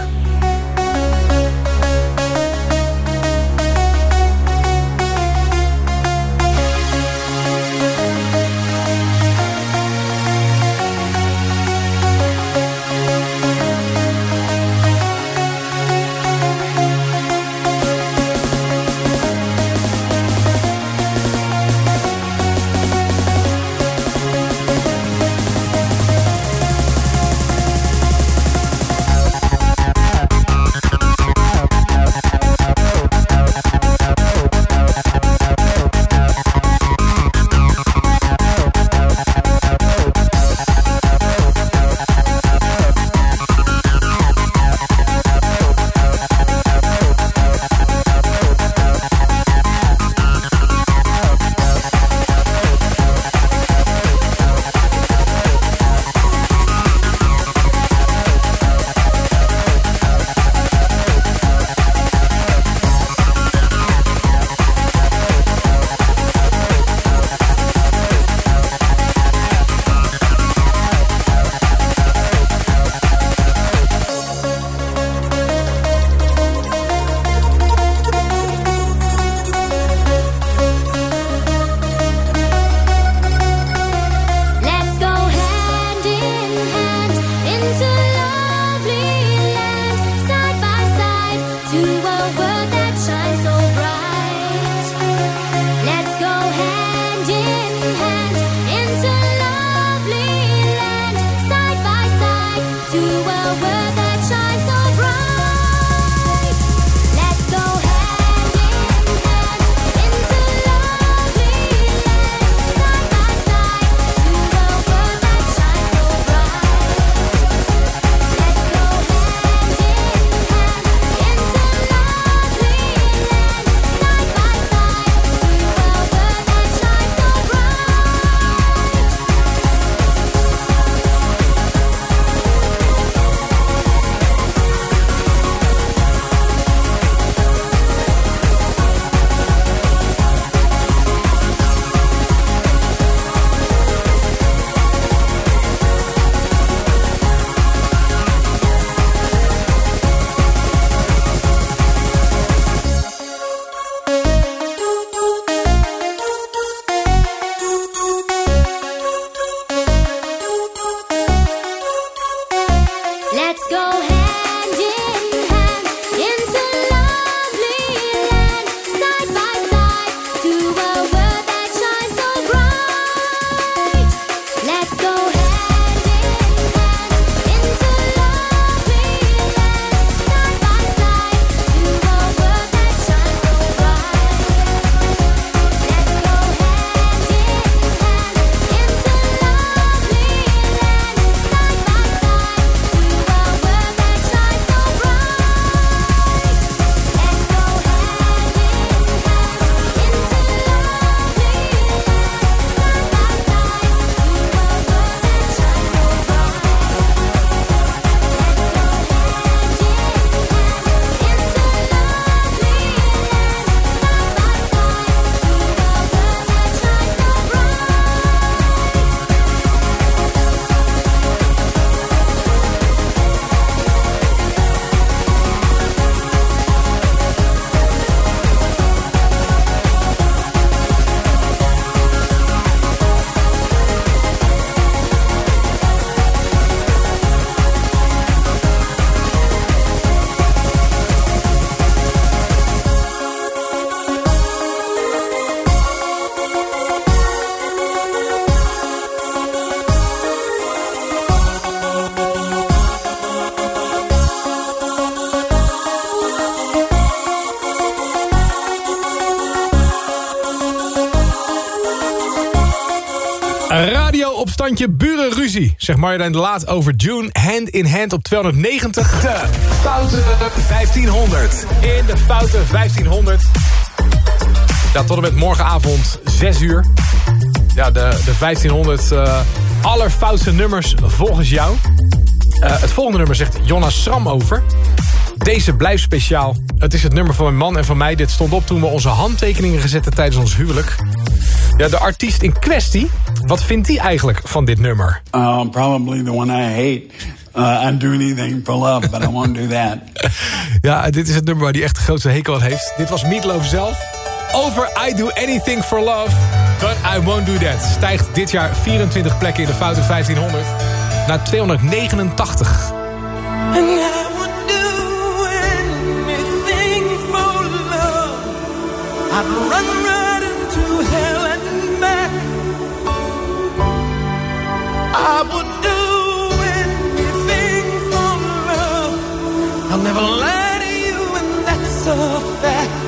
Radio-opstandje burenruzie. Zeg Marjolein de Laat over June. Hand in hand op 290. De Foute 1500. In de Foute 1500. Ja, tot en met morgenavond 6 uur. Ja, de 1500 allerfoutste nummers volgens jou. Het volgende nummer zegt Jonas Schram over. Deze blijft speciaal. Het is het nummer van mijn man en van mij. Dit stond op toen we onze handtekeningen gezetten tijdens ons huwelijk. Ja, de artiest in kwestie, wat vindt hij eigenlijk van dit nummer? Probably the one I hate. I'd do anything for love, but I won't do that. Ja, dit is het nummer waar hij echt de grootste hekel aan heeft. Dit was Meat Loaf zelf. Over I do anything for love, but I won't do that. Stijgt dit jaar 24 plekken in de Foute 1500 naar 289. I'd run right into hell and back. I would do anything for love. I'll never lie to you, and that's a fact.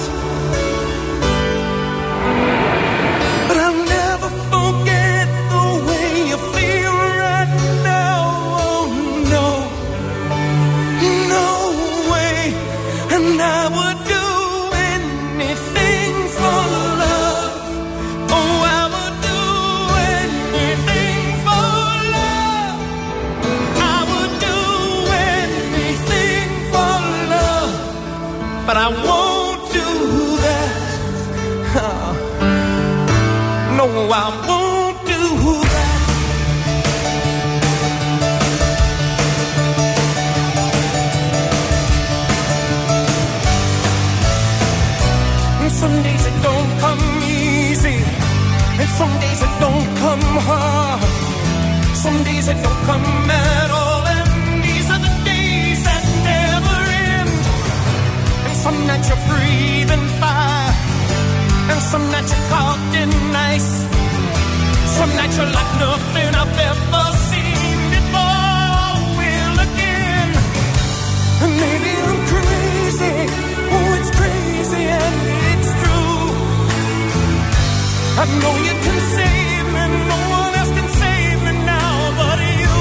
But I'll never forget the way you feel right now. Oh no, no way. And I would do anything for love. Oh, I would do anything for love. I would do anything for love. But I won't do that. No, I won't do that. Some days it don't come easy, and some days it don't come hard. Some days it don't come at all, and these are the days that never end. And some nights you're breathing fire, and some nights you're caught in ice. Some nights you're like nothing I've ever seen before. Will again, and maybe I'm crazy. Oh, it's crazy and it's true. I know you can save me, no one else can save me now but you.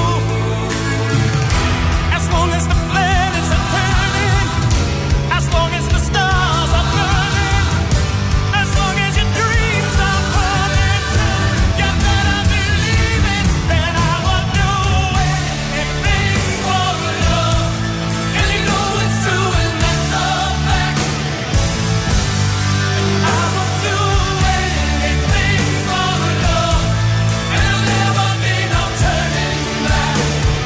As long as the planets are turning, as long as the stars are burning, as long as your dreams are coming true, you better believe it, that I will do anything for love. And you know it's true, and that's a fact. I will do anything for love, and there'll never be no turning back.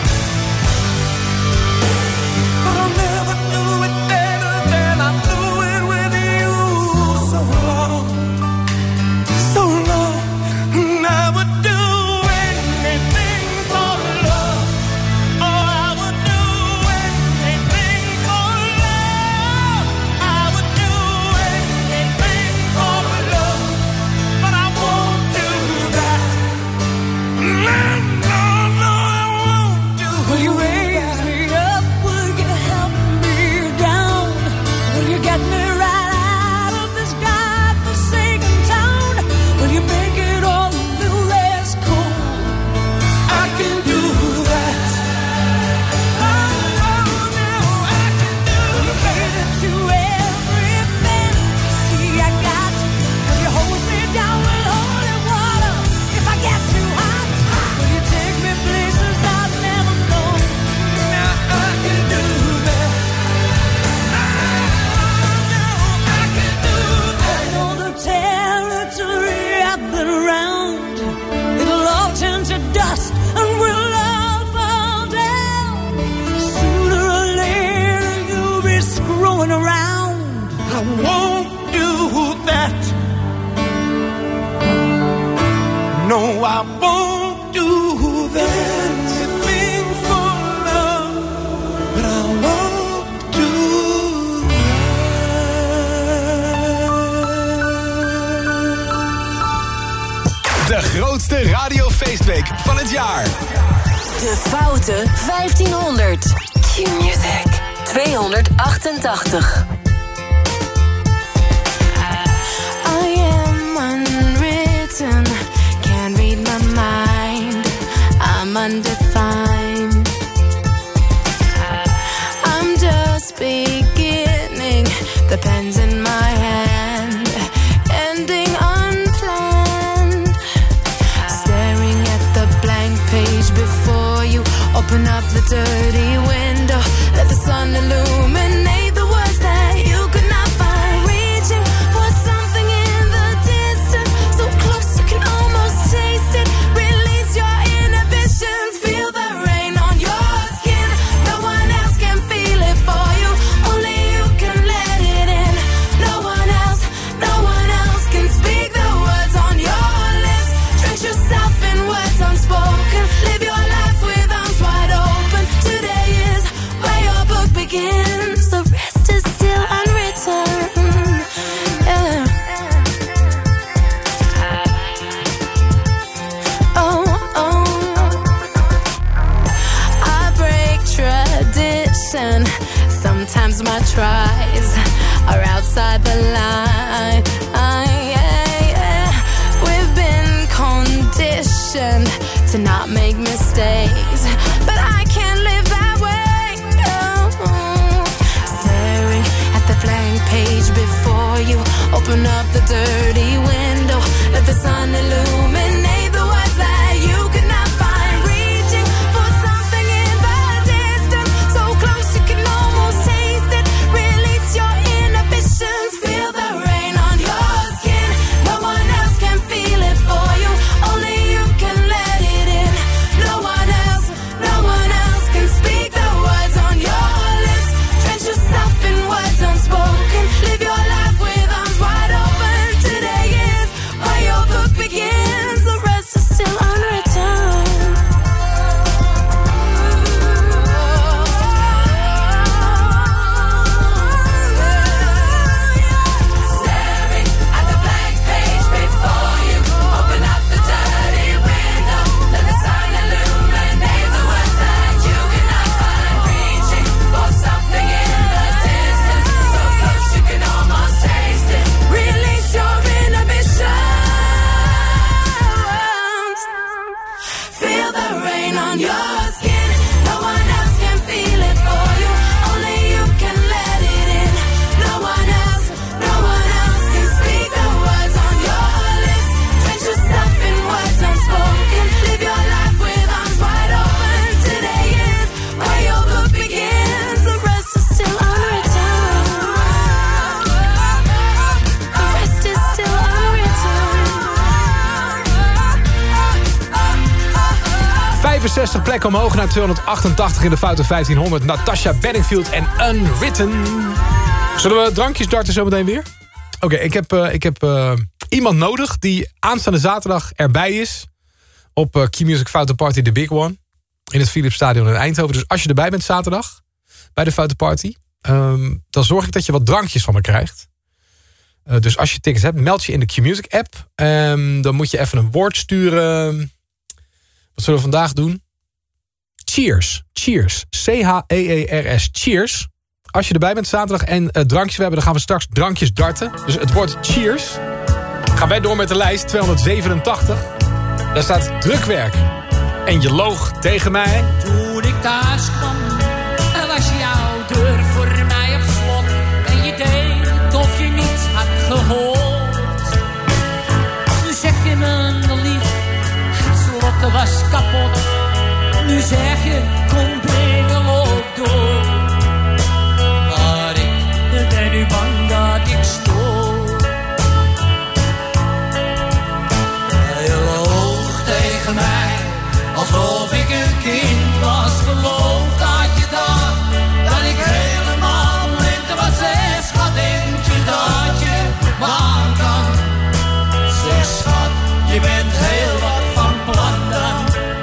But I'll never do it better than I do it with you. So long, and I would do anything for love. Oh, I would do anything for love. I would do anything for love, but I won't do that. No, I won't do. Will you raise me up? Will you help me down? Will you get me right out of this godforsaken town? Will you make it all a little less cold? I can do that. Oh, no, I can do that. To every fantasy I got. Will you hold me down with holy water if I get too hot? Will you take me places I've never known? Now I can do that. Oh, no, I can do that. I know the territory I've been around. It'll all turn to dust and we'll all fall down. Sooner or later you'll be screwing around. I won't do that. No, I won't do that. Anything for love, but I won't do De grootste radiofeestweek van het jaar. De Foute 1500. Q-Music 288. I am unwritten, can't read my mind. I'm undefined. I'm just beginning, the pen's in my hand, ending unplanned. Staring at the blank page before you, open up the dirty window, let the sun illuminate ambition. Sometimes my tries are outside the line. We've been conditioned to not make mistakes, but I can't live that way. No. Staring at the blank page before you, open up the dirty window, let the sun illuminate the words that you could not find. Reaching for something in the distance, so close you can almost taste it. Release your inhibitions, feel the rain on your skin. No one else can feel it for you, only you can let it in. No one else can speak the words on your lips. Drench yourself in words unspoken, live your life with arms wide open. Today is where your book begins, the rest is still unwritten. Staring at the blank page before you, open up the dirty window, let the sun illuminate the words that you cannot find. Reaching for something in the distance, so close you can almost taste it. Release your inhibitions, feel the rain on your skin. No one else can feel it for you, only you can let it in. No one else can speak the words on your lips. Drench yourself in words unspoken, live your life with arms wide open. Today is where your book begins, the rest is still unwritten. The rest is still unwritten. 65 plekken omhoog naar 288 in de foute 1500. Natasha Bedingfield en Unwritten. Zullen we drankjes darten zometeen weer? Oké, ik heb iemand nodig die aanstaande zaterdag erbij is. Op Q-Music Foute Party The Big One. In het Philipsstadion in Eindhoven. Dus als je erbij bent zaterdag, bij de Foute Party, dan zorg ik dat je wat drankjes van me krijgt. Dus als je tickets hebt, meld je in de Q-Music app. Dan moet je even een woord sturen. Wat zullen we vandaag doen? Cheers. Cheers. C-H-E-E-R-S. Cheers. Als je erbij bent zaterdag en drankjes we hebben, dan gaan we straks drankjes darten. Dus het woord cheers. Gaan wij door met de lijst 287. Daar staat drukwerk. En je loog tegen mij. Toen ik thuis kwam, was jouw deur voor mij op slot. En je deed of je niets had gehoord. Nu zeg je me lief, het slot was kapot. Nu zeg je, kom breng hem ook door. Maar ik ben nu bang dat ik stoor. Je loog tegen mij, alsof ik een kind was. Geloof dat je dacht dat ik helemaal blind was. Zeg schat, denk je dat je me aan kan? Zeg schat, je bent heel wat van plan dan.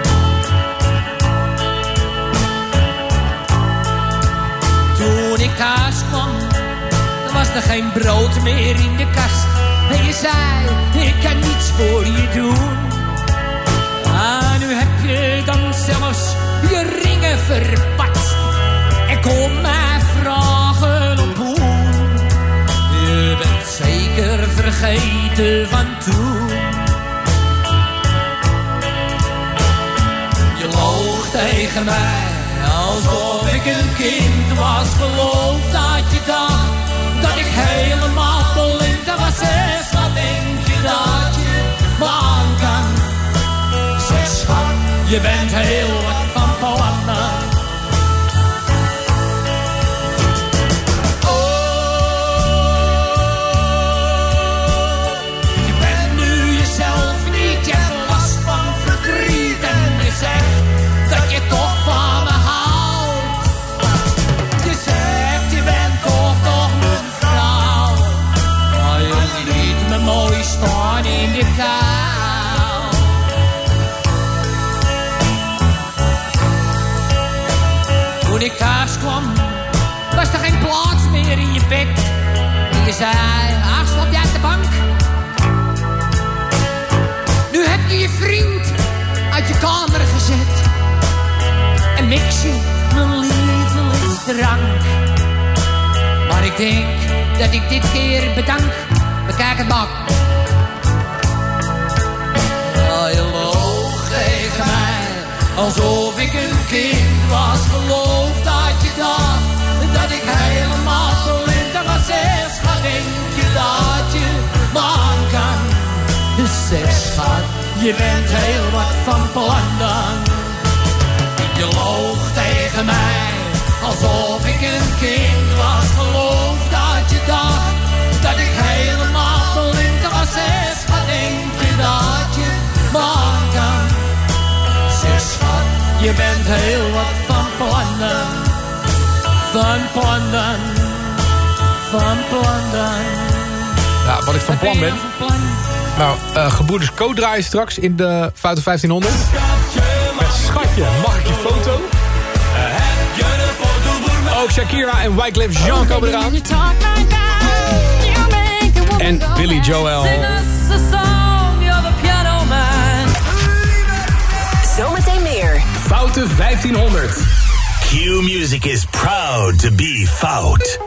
Toen ik thuis kwam, was er geen brood meer in de kast. En je zei, ik kan niets voor je doen. Ah, nu heb je dan zelfs je ringen verpatst. En kom mij vragen op hoe. Je bent zeker vergeten van toen. Je loog tegen mij, alsof ik een kind was. Geloof dat je dacht dat ik helemaal blind was. Zeg, wat denk je dat je me aan kan? Zeg schat, je bent heel wat van plannen. Je bent nu jezelf niet, je hebt last van verdriet. En je zegt dat je toch van me houdt. Je zegt je bent toch nog mijn vrouw. Maar je liet me mooi staan in de kou. Toen ik thuis kwam, was er geen plaats meer in je bed. En je zei, ach, slaap jij op de bank? Nu heb je je vriend uit je kamer gezet. En mix je, mijn lievelings drank. Maar ik denk dat ik dit keer bedank. Bekijk het maar. Je loog tegen mij, alsof ik een kind was. Geloof dat je dacht, dat ik helemaal verliefd was. Zeg, schat, denk je dat je man kan? Zeg, schat, je bent heel wat van plan dan. Je loog tegen mij, alsof ik een kind was. Geloof dat je dacht, dat ik helemaal verliefd was. Zeg, schat, denk je dat je man kan? Zeg, schat, je bent heel wat van plannen. Van plannen, van plannen. Ja, wat ik van plan ben. Nou, Gebroeders Co draaien straks in de Foute 1500. Met Schatje, mag ik je foto? Ook Shakira en Wyclef Jean komen eraan. En Billy Joel. Zometeen meer. Foute 1500. Q-Music is proud to be fout.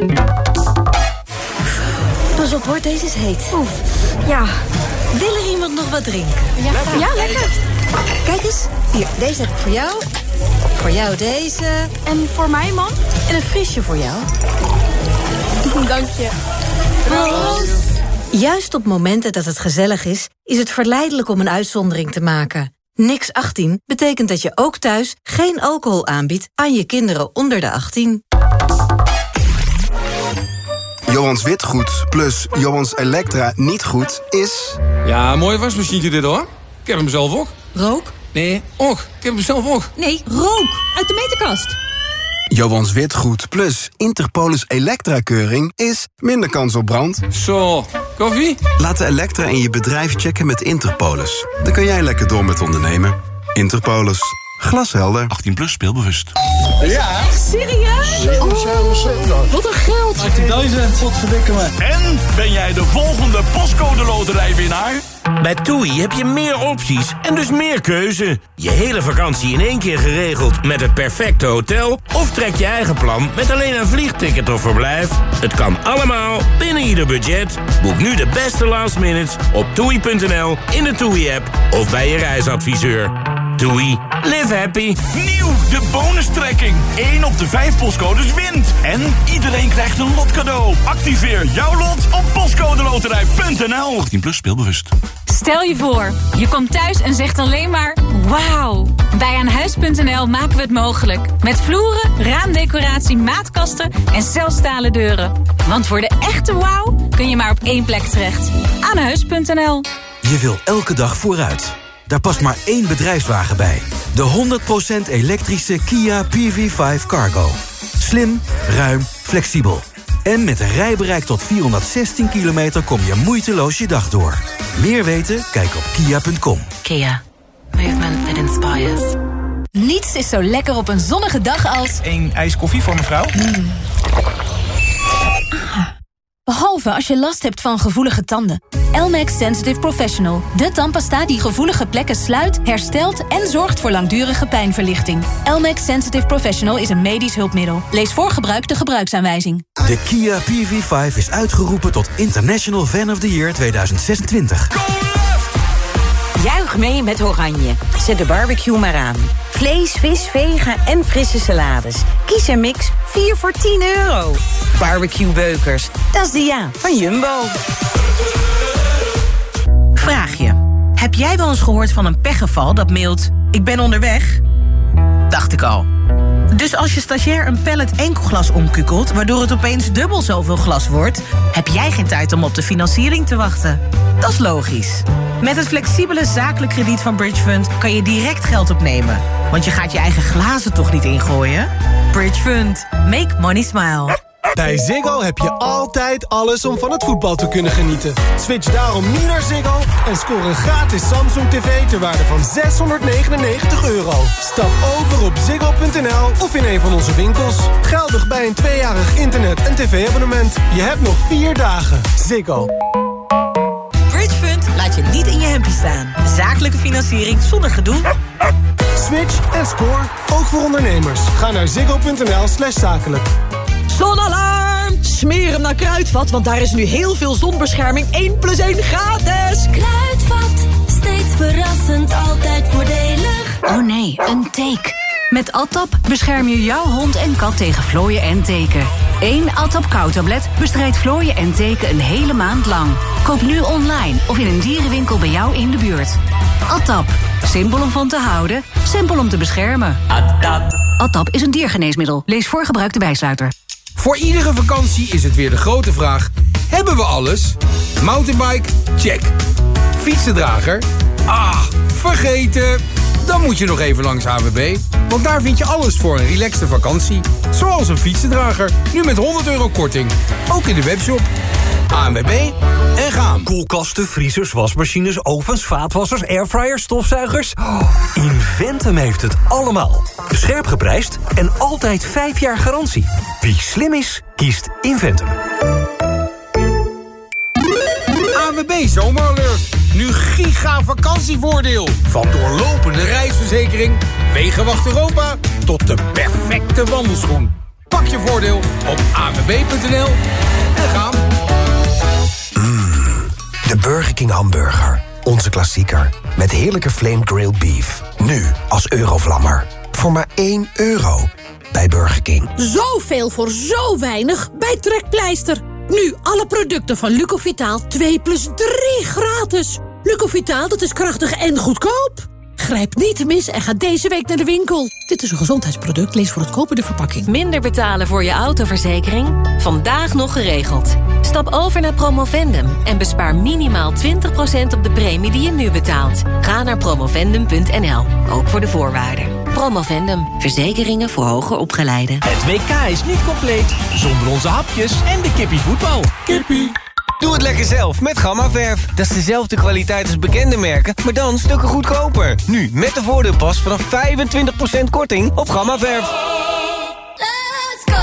Pas op hoor, deze is heet. Oef. Ja. Wil er iemand nog wat drinken? Ja, lekker. Kijk eens. Hier, deze heb ik voor jou. Voor jou deze. En voor mij, man? En een frisje voor jou. Dank je. Proost. Juist op momenten dat het gezellig is het verleidelijk om een uitzondering te maken. Niks 18 betekent dat je ook thuis geen alcohol aanbiedt aan je kinderen onder de 18. Johans Witgoed plus Johans Elektra niet goed is... Ja, een mooie wasmachientje dit hoor. Ik heb hem zelf ook. Rook? Nee, och. Ik heb hem zelf ook. Nee, rook. Uit de meterkast. Johans Witgoed plus Interpolis Elektra-keuring is minder kans op brand. Zo, koffie? Laat de Elektra in je bedrijf checken met Interpolis. Dan kun jij lekker door met ondernemen. Interpolis. Glashelder. 18+ speelbewust. Ja. Echt serieus? Wat een geld. 18.000, wat verdikken me. En ben jij de volgende postcode loterijwinnaar? Bij TUI heb je meer opties en dus meer keuze. Je hele vakantie in één keer geregeld met het perfecte hotel... of trek je eigen plan met alleen een vliegticket of verblijf. Het kan allemaal binnen ieder budget. Boek nu de beste last minutes op TUI.nl, in de TUI-app of bij je reisadviseur. TUI. Live happy. Nieuw, de bonustrekking. 1 op de 5 postcodes wint. En iedereen krijgt een lot cadeau. Activeer jouw lot op postcodeloterij.nl. 18+ speelbewust. Stel je voor, je komt thuis en zegt alleen maar wauw. Bij Aanhuis.nl maken we het mogelijk. Met vloeren, raamdecoratie, maatkasten en zelfstalen deuren. Want voor de echte wauw kun je maar op één plek terecht. Aanhuis.nl. Je wil elke dag vooruit. Daar past maar één bedrijfswagen bij. De 100% elektrische Kia PV5 Cargo. Slim, ruim, flexibel. En met een rijbereik tot 416 kilometer kom je moeiteloos je dag door. Meer weten? Kijk op kia.com. Kia. Movement that inspires. Niets is zo lekker op een zonnige dag als... 1 ijs koffie voor mevrouw. Behalve als je last hebt van gevoelige tanden. Elmex Sensitive Professional. De tandpasta die gevoelige plekken sluit, herstelt en zorgt voor langdurige pijnverlichting. Elmex Sensitive Professional is een medisch hulpmiddel. Lees voor gebruik de gebruiksaanwijzing. De Kia PV5 is uitgeroepen tot International Fan of the Year 2026. Juich mee met Oranje. Zet de barbecue maar aan. Vlees, vis, vega en frisse salades. Kies en mix 4 voor €10. Barbecue beukers. Dat is de ja van Jumbo. Vraag je. Heb jij wel eens gehoord van een pechgeval dat mailt... ik ben onderweg? Dacht ik al. Dus als je stagiair een pallet enkelglas omkukelt... waardoor het opeens dubbel zoveel glas wordt... heb jij geen tijd om op de financiering te wachten. Dat is logisch. Met het flexibele zakelijk krediet van Bridge Fund... kan je direct geld opnemen. Want je gaat je eigen glazen toch niet ingooien? Bridge Fund. Make money smile. Bij Ziggo heb je altijd alles om van het voetbal te kunnen genieten. Switch daarom nu naar Ziggo en score een gratis Samsung TV ter waarde van €699. Stap over op ziggo.nl of in een van onze winkels. Geldig bij een 2-jarig internet- en tv-abonnement. Je hebt nog 4 dagen. Ziggo. Bridge Fund laat je niet in je hempie staan. Zakelijke financiering zonder gedoe. Switch en score, ook voor ondernemers. Ga naar ziggo.nl/zakelijk. Zonalarm! Smeer hem naar Kruidvat, want daar is nu heel veel zonbescherming 1+1 gratis. Kruidvat, steeds verrassend, altijd voordelig. Oh nee, een teek. Met Atap bescherm je jouw hond en kat tegen vlooien en teken. 1 Atap kauwtablet bestrijdt vlooien en teken een hele maand lang. Koop nu online of in een dierenwinkel bij jou in de buurt. Atap, simpel om van te houden, simpel om te beschermen. Atap is een diergeneesmiddel. Lees voor gebruik de bijsluiter. Voor iedere vakantie is het weer de grote vraag: hebben we alles? Mountainbike? Check. Fietsendrager? Vergeten. Dan moet je nog even langs ANWB. Want daar vind je alles voor een relaxte vakantie. Zoals een fietsendrager. Nu met €100 korting. Ook in de webshop. ANWB en gaan. Koelkasten, vriezers, wasmachines, ovens, vaatwassers, airfryers, stofzuigers. Inventum heeft het allemaal. Scherp geprijsd en altijd 5 jaar garantie. Wie slim is, kiest Inventum. ANWB Zomeralert. Nu giga vakantievoordeel. Van doorlopende reisverzekering, Wegenwacht Europa tot de perfecte wandelschoen. Pak je voordeel op anwb.nl en gaan. De Burger King hamburger. Onze klassieker. Met heerlijke flame grilled beef. Nu als Eurovlammer. Voor maar €1 bij Burger King. Zoveel voor zo weinig bij Trekpleister. Nu alle producten van Lucovitaal 2+3 gratis. Lucovitaal, dat is krachtig en goedkoop. Grijp niet te mis en ga deze week naar de winkel. Dit is een gezondheidsproduct, lees voor het kopen de verpakking. Minder betalen voor je autoverzekering? Vandaag nog geregeld. Stap over naar Promovendum en bespaar minimaal 20% op de premie die je nu betaalt. Ga naar promovendum.nl, ook voor de voorwaarden. Promovendum, verzekeringen voor hoger opgeleiden. Het WK is niet compleet zonder onze hapjes en de kippie voetbal. Kippie. Doe het lekker zelf met Gammaverf. Dat is dezelfde kwaliteit als bekende merken, maar dan stukken goedkoper. Nu met de voordeelpas vanaf 25% korting op Gammaverf.